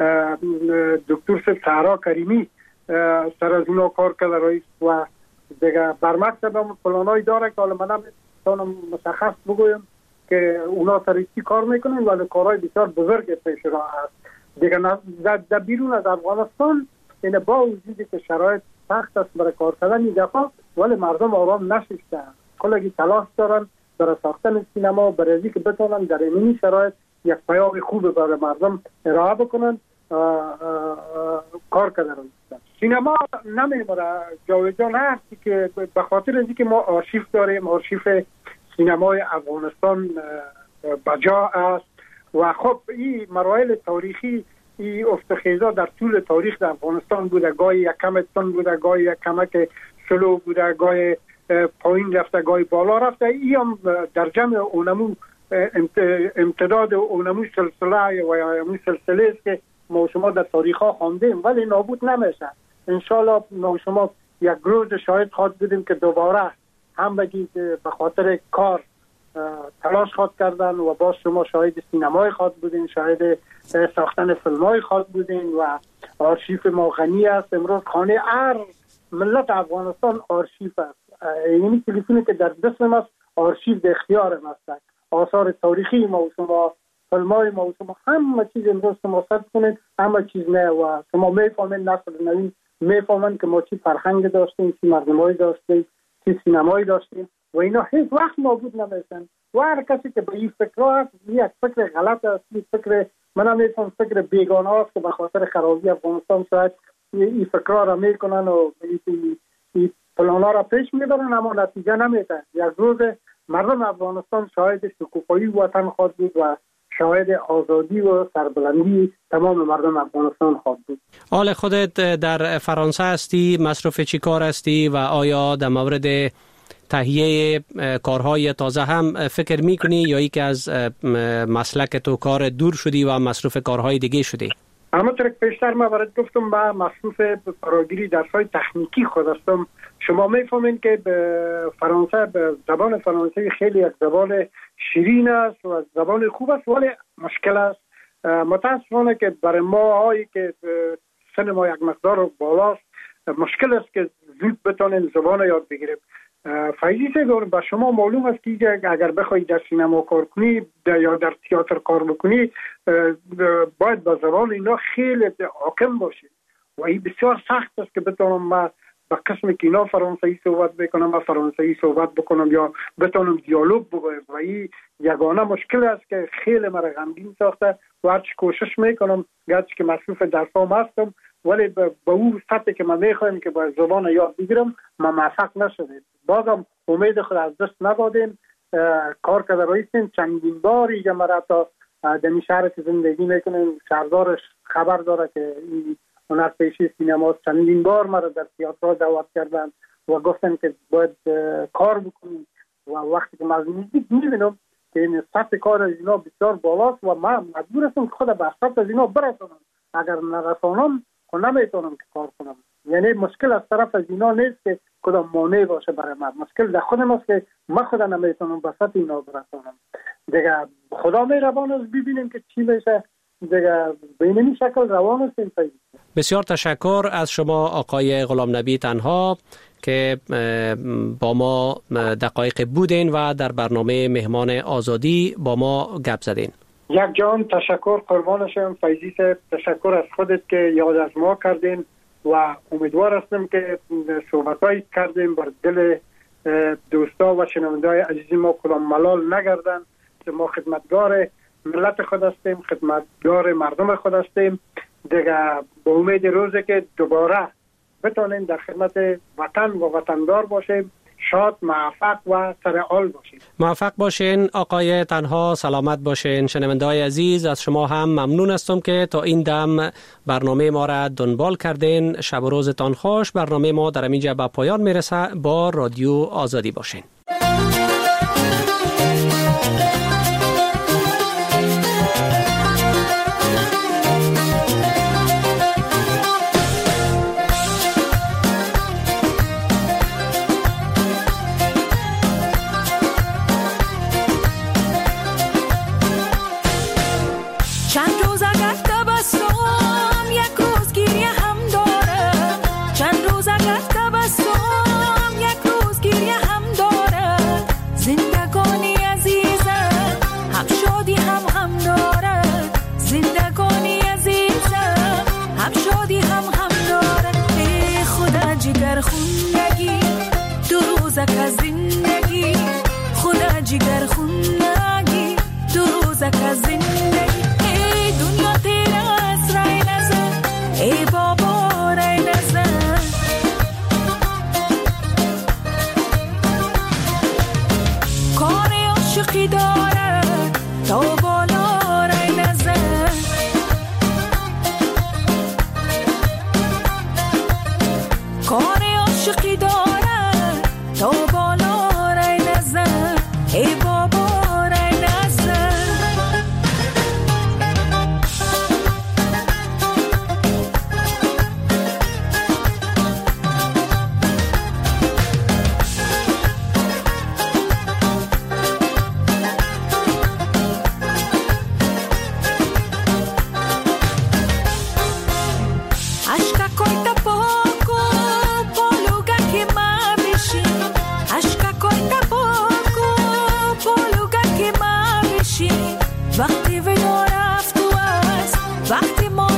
دکتر سهرا کریمی سر از اونا کار کرده رئیس و دیگه برمکتب هم پلانای داره که حالا من نمیتونم مشخص بگویم که اونا سر چی کار میکنن ولی کارهای بسیار بزرگ پیش راه هست دیگه. در بیرون از افغانستان این با وجودی که شرایط سخت است برای کار کردن این دفعه ولی مردم آرام نشستن، کلگی تلاش دارن برای ساختن سینما برای اینکه که بتونن در این شرایط یک پیام خوب برای مردم ارائه بکنن. آه آه آه کار کردن. سینما نمیمونه جاویدان هستی که به خاطر اینکه ما آرشیف داریم، آرشیف سینمای افغانستان بجا است و خب این مراحل تاریخی این افتخیزا در طول تاریخ در افغانستان بوده، گاهی یک کم تند بوده، گاهی یک کمک سلو بوده، گاهی پایین رفته، گاهی بالا رفته. این هم در جمع اونمو امتداد اونمو سلسله و یا اونمو سلسله است که ما شما در تاریخ ها خواندیم، ولی نابود نمیشه. انشالله ما شما یک روز شاید خواهد بودیم که دوباره هم بگید به خاطر کار تلاش خواهد کردن و باز شما شاهد سینمای خواهد بودین، شاهد ساختن فیلمای خواهد بودین و آرشیف ما غنی است. امروز خانه هر ملت افغانستان آرشیف است. یعنی تلفنی که در دست ماست آرشیف در اختیار ماست. آثار تاریخی ما و شما، فیلمای ما و شما، همه چیز امروز شما سرچ کنید، همه چیز نه و شما میفهمین، نسل نوین میفهمن که ما چی فرهنگ داشتیم، چی مردمایی داشتیم، چی سینمایی داشتیم و اینا هیچ وقت نابود نمیشن. و هر کسی که به این فکر هست، یک فکر غلط است، این فکر من هم میفهم فکر بیگانه است که به خاطر خرابی افغانستان شاید این فکرها را میکنن و این پلانا را پیش میبرن، اما نتیجه نمیده. یک روز مردم افغانستان شاهد شکوفایی وطن خواهد بود و شاهد آزادی و سربلندی تمام مردم افغانستان خواهد بود. حال خودت در فرانسه هستی، مصروف چی کار هستی و آیا در مورد تهیه کارهای تازه هم فکر میکنی یا ای که از مسلک تو کار دور شدی و مصروف کارهای دیگه شدی؟ همونطور که پیشتر ما برات گفتم با مصروف فراگیری درس‌های تکنیکی خود هستم. شما میفهمین که به فرانسه، به زبان فرانسه خیلی یک زبان شیرین است و زبان خوب است، ولی مشکل است. متاسفانه که برای ما هایی که سن ما یک مقدار بالاست مشکل است که زود بتونیم زبان یاد بگیریم. فایده داره. با شما معلوم است که اگر بخوای در سینما کار کنی یا در تئاتر کار بکنی باید با زبان اینا خیلی حاکم باشی و این بسیار سخت است که بتونم ما با قسم که اینا فرانسوی صحبت بکنم و فرانسوی صحبت بکنم یا بتونم دیالوگ بگویم و این یگانه مشکل است که خیلی مرا غمگین ساخته و هرچی کوشش میکنم گرچه که مصروف درسام هستم ولی به اون سطحی که من میخوایم که با زبان یاد بگیرم ما موفق نشدیم. بازم امید خود از دست ندادیم، کار کرده رایستیم. چندین بار اینجا مرا تا دمی شهر که زندگی میکنیم شهردارش خبر داره که این هنرپیشه سینما چندین بار مرا در تئاتر دعوت کردن و گفتن که باید کار بکنیم و وقتی که من میبینم که این سطح کار از اینا بسیار بالاست و من مجبور هستم خود به سطح از اینا برسونم. اگر نرسانم خود نمیتونم که کار کنم. یعنی مشکل از طرف از اینا نیست که کدام مانع باشه برای من، مشکل در خودم است که من خدا نمیتونم به سطح اینا برسونم. دیگه خدا مهربان است، ببینیم که چی میشه. دیگه به این شکل روان است. بسیار تشکر از شما آقای غلام نبی تنها که با ما دقایق بودین و در برنامه مهمان آزادی با ما گپ زدین. یک جان تشکر، قربان شم فیضی صاحب. تشکر از خودت که یاد از ما کردین و امیدوار هستم که صحبتایی کردیم بر دل دوستا و شنونده‌های عزیز ما کدام ملال نگردن که ما خدمتگار ملت خود هستیم، خدمتگار مردم خود هستیم. دیگه با امید روزی که دوباره بتونیم در خدمت وطن و وطندار باشیم، شاد، موفق و سرحال باشین. موفق باشین آقای تنها، سلامت باشین. شنونده‌های عزیز از شما هم ممنون هستم که تا این دم برنامه ما را دنبال کردین. شب و روزتان خوش. برنامه ما در اینجا به پایان میرسه. با رادیو آزادی باشین. چند روز اگر تبسم یک روز گریه هم داره.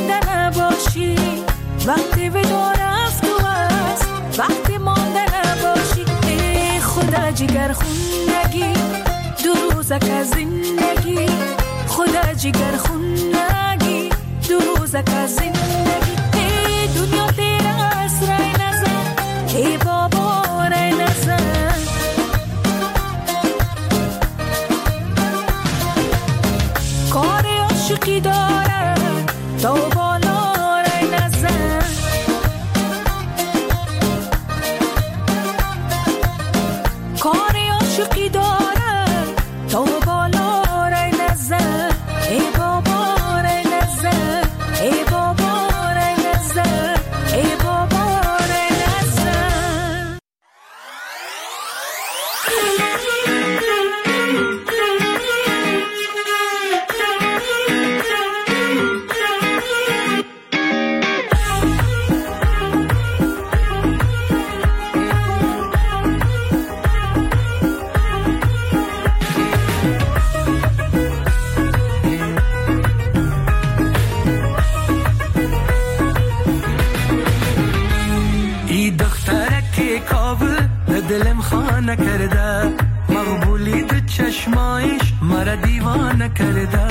مانده نباشی، وقتی بدون رفت و است، وقتی مانده نباشی. ای خدا جگر خونگی دو روزک از زندگی، خدا جگر خونگی دو روزک از زندگی. ای دنیا تیر است رای نزن، ای بابا رای نزن. کار عاشقی داره تا بالا رای نزن. کار عاشقی داره تا بالا رای نزن. ای بابا رای نزن، ای بابا رای نزن، ای بابا رای نزن. دلم خانه کرده، مقبولی دو چشمایش مرا دیوانه کرده.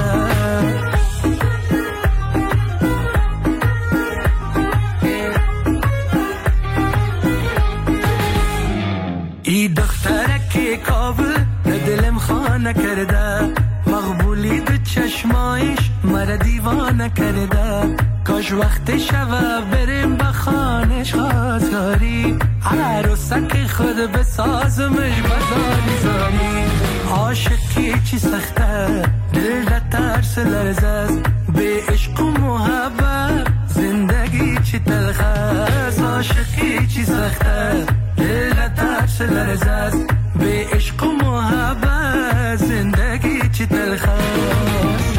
ای دختره که کابل دلم خانه کرده، مقبولی دو چشمایش مرا دیوانه کرده. کاش وقت شوه بریم به خانش خواستگاری، عروسک خود بسازمش بزاری زاری. عاشقی چی سخته دل را ترس لرزه، به عشق و محبت زندگی چی تلخ است. عاشقی چی سخته دل را ترس لرزه، به عشق و محبت زندگی چی تلخ است.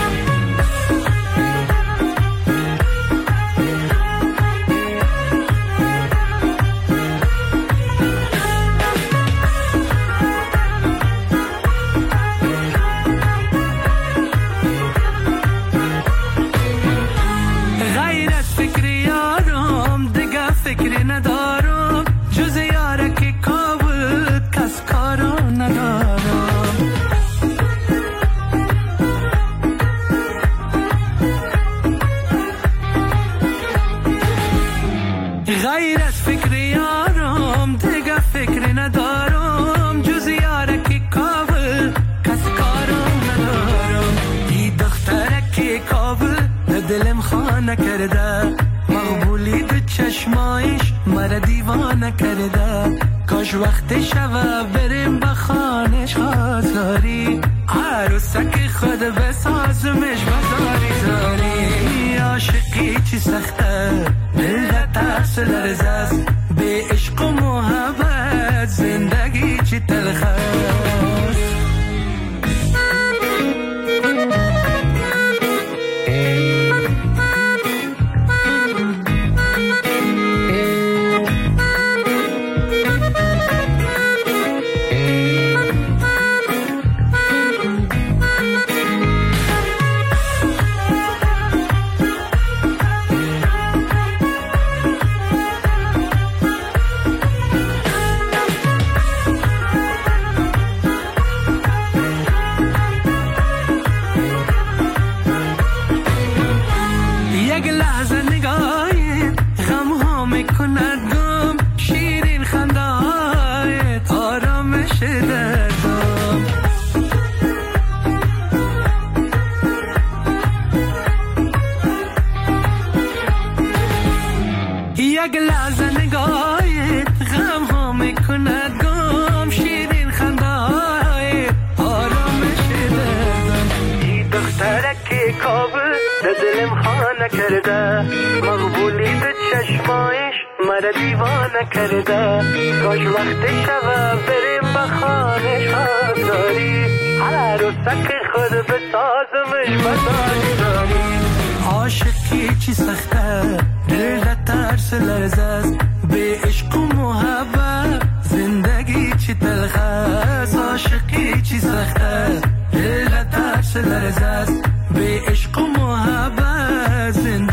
فکری ندارم جز یاره که کابل کس کارا ندارم. غیر از فکری یارم دیگه فکری ندارم، جز یاره که کابل کس کارا ندارم. ای دختره که کابل دلم خانه کرده، مقبولی دو چشمایش مرا دیوانه کرده. کاش وقت شوه بریم به خانش خواستگاری، عروسک خود بسازمش بزاری زاری. عاشقی چی سخته دل را ترس لرزه، به عشق و محبت زندگی چی تلخ است. یک لحظه نگاهت غم ها میکند گم، شیرین خنده های آرامش دردم. ای دختره که کابل دلم خانه کرده، مقبولی به چشمایش مرا دیوانه کرده. کاش وقت شوه بریم به خانش خواستگاری، عروسک خود بسازمش بزاری زاری. عاشقی چی سخته دل را ترس لرزه، به عشق و محبت زندگی چی تلخ است. عاشقی چی سخته دل را ترس لرزه، به عشق و محبت زندگی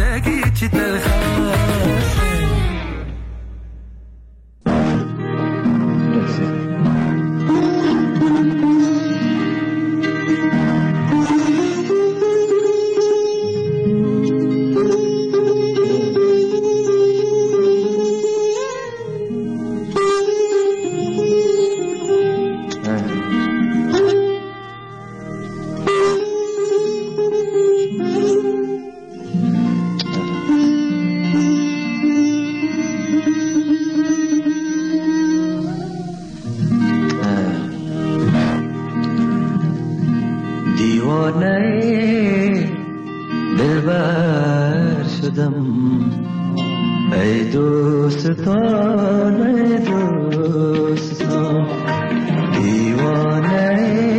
شدم ای دوستان ای دوستان دیوانه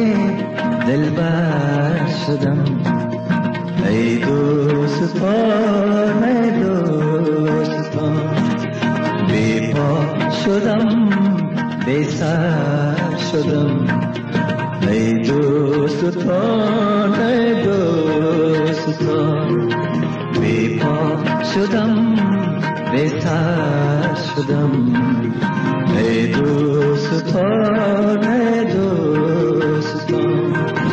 دلبر شدم ای دوستان ای دوستان بی پا شدم بی سر شدم ای دوستان ای دوستان بی پا شدم بی سر شدم ای دوستان ای دوستان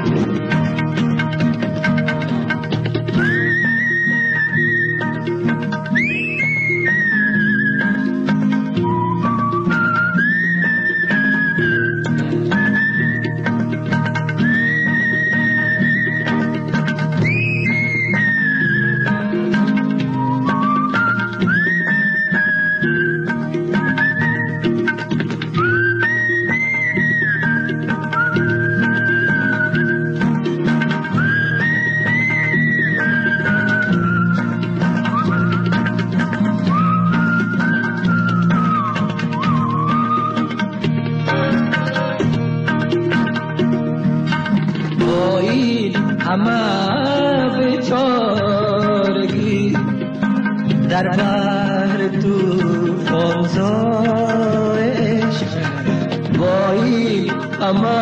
در بحر طوفان زایش وای اما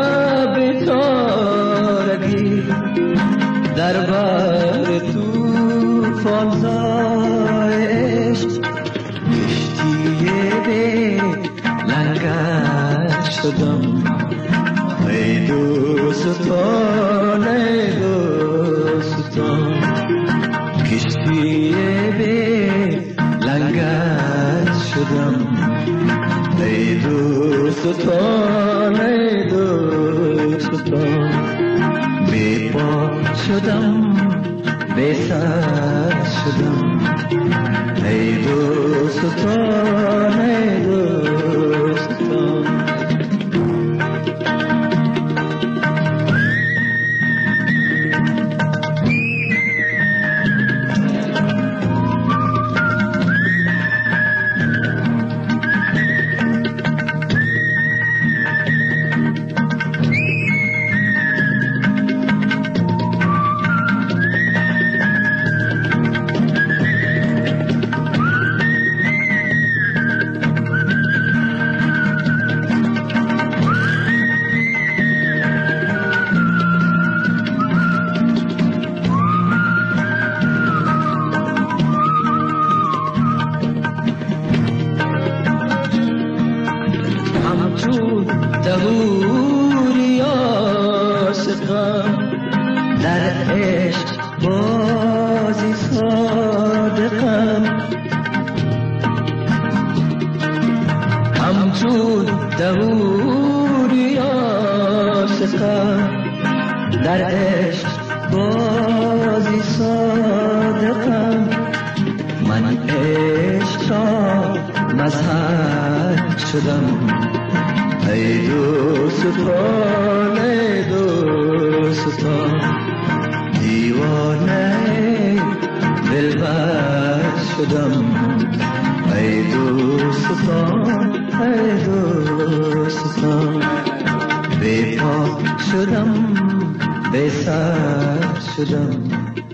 بیچارگی در بحر طوفان زایش کشتی به لنگر شدم ای دوستان ای دوستان کشتی به لنگر شدم ای دوستان ای دوستان بی پا شدم بی سر شدم ای دوستان ای دوستان دهوری عاشقم در عشق بازی صادقم همچون دهوری عاشقم در عشق بازی صادقم من عشق را مذهب شدم ای دوستان ای دوستان دیوانه دلبر شدم ای دوستان ای دوستان بی پا شدم بی سر شدم